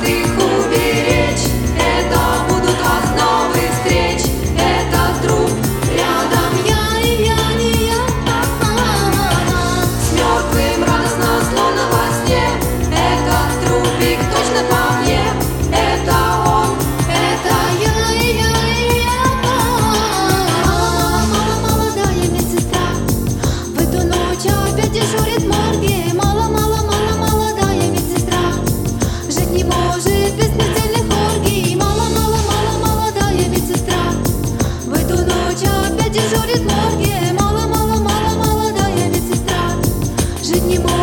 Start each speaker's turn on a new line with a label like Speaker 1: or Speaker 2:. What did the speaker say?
Speaker 1: их уберечь. Это будут основы встреч. Этот труп рядом, я и я, не я. С мертвым радостно, словно во сне. Этот трупик точно по мне. Это он, это я и я, и я.
Speaker 2: Мама, молодая медсестра, в эту ночь опять дежурит в морге. Молодая медсестра, жить не может без смертельных оргий. Молодая медсестра, в эту ночь опять дежурит в морге. Молодая медсестра, жить не может.